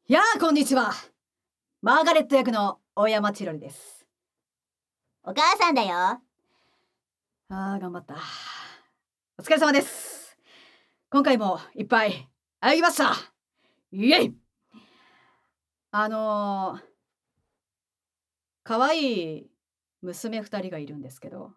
こんにちは。マーガレット役の大山千鳥です。 お母さんだよ。 頑張った。お疲れ様です。今回もいっぱい歩きました。イエイ。可愛い娘2人がいるんですけど。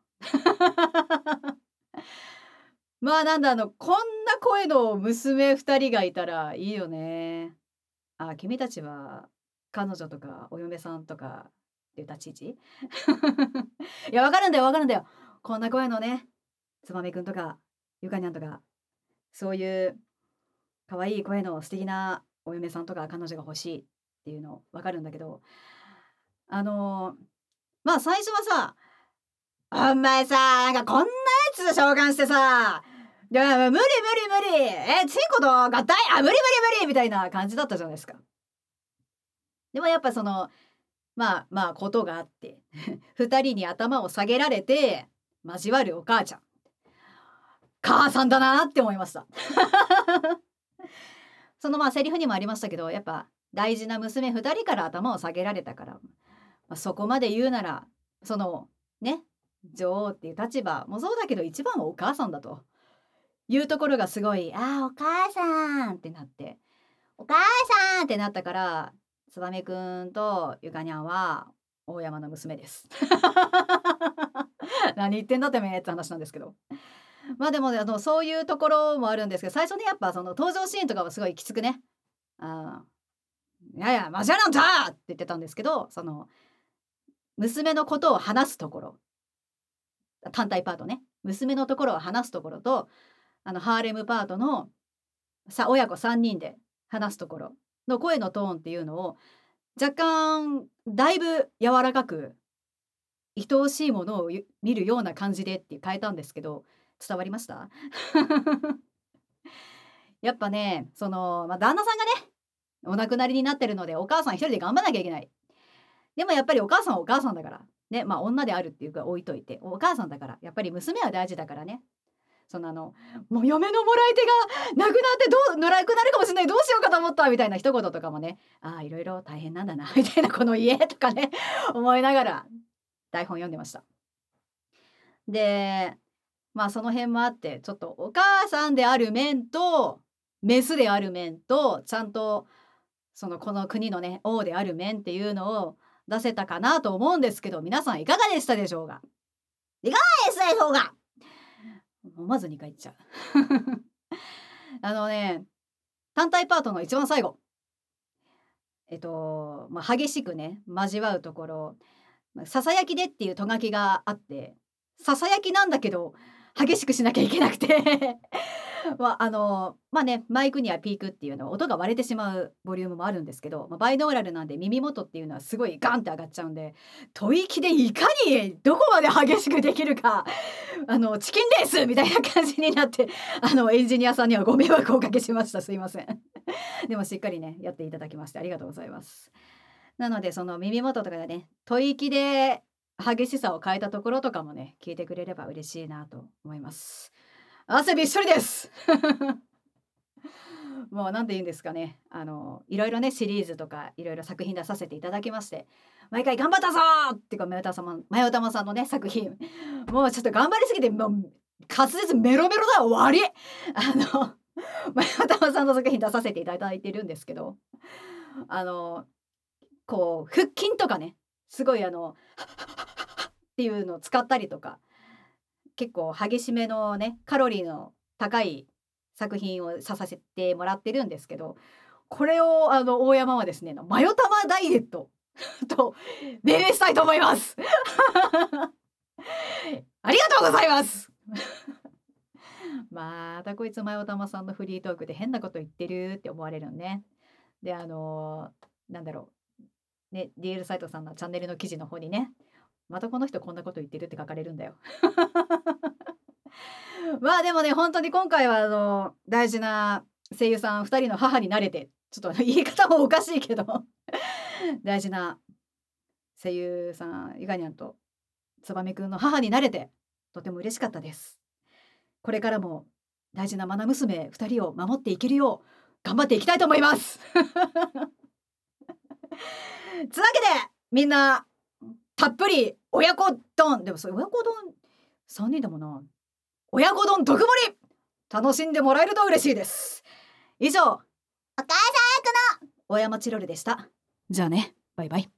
まあこんな声の娘2人がいたらいいよね。君たちは彼女とかお嫁さんとかっていう立ち位置いや、わかるんだよわかるんだよ。こんな声のね、つばめくんとかゆかにゃんとか、そういう可愛い声の素敵なお嫁さんとか彼女が欲しいっていうのわかるんだけど、最初はさ、お前さ、こんなやつ召喚してさ、いや、無理無理無理、チンコと合体、無理無理無理みたいな感じだったじゃないですか。でもやっぱことがあって2人に頭を下げられて交わるお母ちゃん、母さんだなって思いましたそのセリフにもありましたけど、やっぱ大事な娘2人から頭を下げられたから、そこまで言うならそのね、女王っていう立場もそうだけど一番はお母さんだというところがすごい、お母さんってなって、お母さんってなったから、つばめくんとゆかにゃんは大山の娘です何言ってんだてめえって話なんですけど。でもね、そういうところもあるんですけど、最初ね、やっぱその登場シーンとかはすごいきつくね、いやいや、交わらんだって言ってたんですけど、その娘のことを話すところ、単体パートね、娘のところを話すところと、ハーレムパートの親子3人で話すところの声のトーンっていうのを若干だいぶ柔らかく、愛おしいものを見るような感じでって変えたんですけど、伝わりました？やっぱね、旦那さんがね、お亡くなりになってるので、お母さん一人で頑張らなきゃいけない。でもやっぱりお母さんはお母さんだから、ね、女であるっていうか置いといて、お母さんだから、やっぱり娘は大事だからね。もう嫁のもらい手がなくなってなくなるかもしれない、どうしようかと思ったみたいな一言とかもね、いろいろ大変なんだなみたいな、この家とかね、思いながら台本読んでました。で、その辺もあって、ちょっとお母さんである面と、メスである面と、ちゃんとこの国のね、王である面っていうのを出せたかなと思うんですけど、皆さんいかがでしたでしょうか？いかがでしたでしょうか？思わず2回言っちゃう。あのね、単体パートの一番最後、激しくね、交わうところ、ささやきでっていうとがきがあって、ささやきなんだけど、激しくしなきゃいけなくてマイクにはピークっていうの音が割れてしまうボリュームもあるんですけど、バイノーラルなんで耳元っていうのはすごいガンって上がっちゃうんで、吐息でいかにどこまで激しくできるか、チキンレースみたいな感じになって、エンジニアさんにはご迷惑をおかけしました。すいません。でもしっかりね、やっていただきましてありがとうございます。なのでその耳元とかでね、吐息で激しさを変えたところとかもね、聞いてくれれば嬉しいなと思います。汗びっしょりですもう何て言うんですかね、いろいろね、シリーズとかいろいろ作品出させていただきまして、毎回頑張ったぞっていうか、まよたまさんのね、作品、もうちょっと頑張りすぎて、もう滑舌メロメロだよ、悪い。まよたまさんの作品出させていただいてるんですけど、腹筋とかね、すごいっていうのを使ったりとか、結構激しめのね、カロリーの高い作品をさせてもらってるんですけど、これを大山はですね、マヨタマダイエットと命名したいと思います。ありがとうございます。またこいつマヨタマさんのフリートークで変なこと言ってるって思われるのね。で、なんだろう、ね、DL サイトさんのチャンネルの記事の方にね、またこの人こんなこと言ってるって書かれるんだよ。でもね、本当に今回は大事な声優さん2人の母になれて、ちょっと言い方もおかしいけど大事な声優さんゆかにゃんとつばめくんの母になれて、とても嬉しかったです。これからも大事な愛娘2人を守っていけるよう頑張っていきたいと思いますつうわけでみんなたっぷり親子丼、でもそれ親子丼3人でもな、親子丼特盛り楽しんでもらえると嬉しいです。以上、 お母さん役の大山チロルでした。じゃあね、バイバイ。